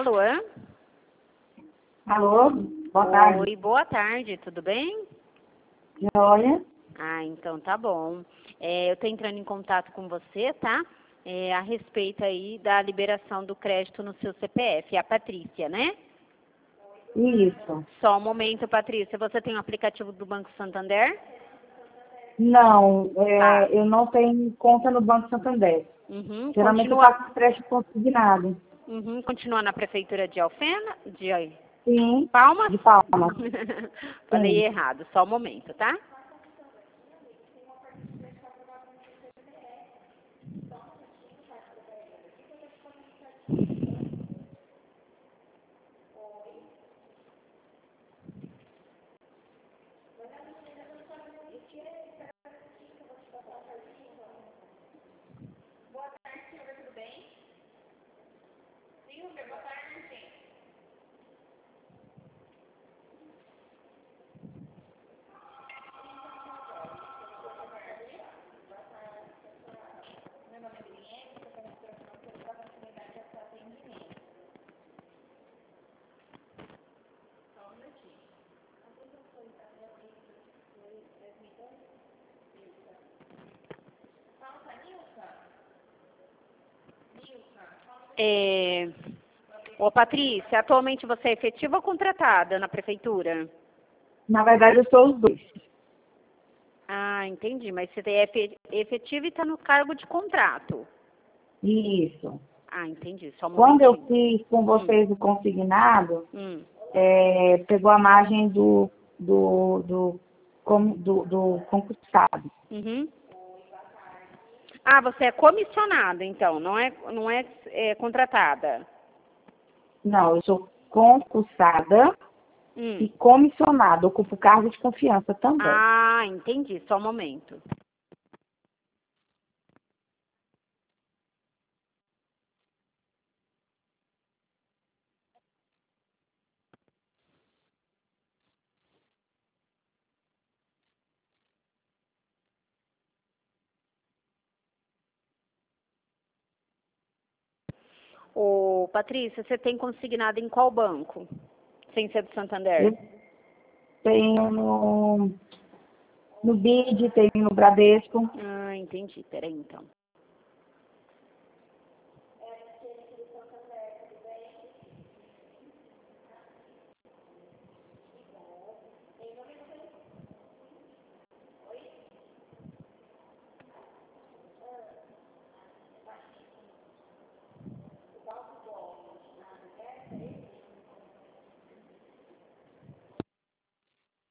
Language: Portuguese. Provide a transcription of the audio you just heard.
Alô? Alô, boa tarde. Oi, boa tarde, tudo bem? Olha, Ah, então tá bom. Eu tô entrando em contato com você, tá? A respeito aí da liberação do crédito no seu CPF, a Patrícia, né? isso. Só um momento, Patrícia, você tem o aplicativo do Banco Santander? Não, Tá. eu não tenho conta no Banco Santander. Uhum, Geralmente eu continua, faço crédito consignado. continua na prefeitura de Alfena, de Sim, Palmas? de Palmas. Falei Sim. errado, só um momento, tá? Ô, Patrícia, atualmente você é efetiva ou contratada na prefeitura? Na verdade, eu sou os dois. Ah, entendi, mas você é efetiva e está no cargo de contrato. Isso. Ah, entendi, só um Quando eu momentinho. fiz com vocês o consignado, Hum. pegou a margem do concursado. Uhum. Ah, você é comissionada, então, não é contratada. Não, eu sou concursada Hum. e comissionada. Ocupo cargo de confiança também. Ah, entendi, só um momento. Ô, Patrícia, você tem consignado em qual banco? Sem ser do Santander? Eu tenho no BID, tenho no Bradesco. Ah, entendi. Peraí, então.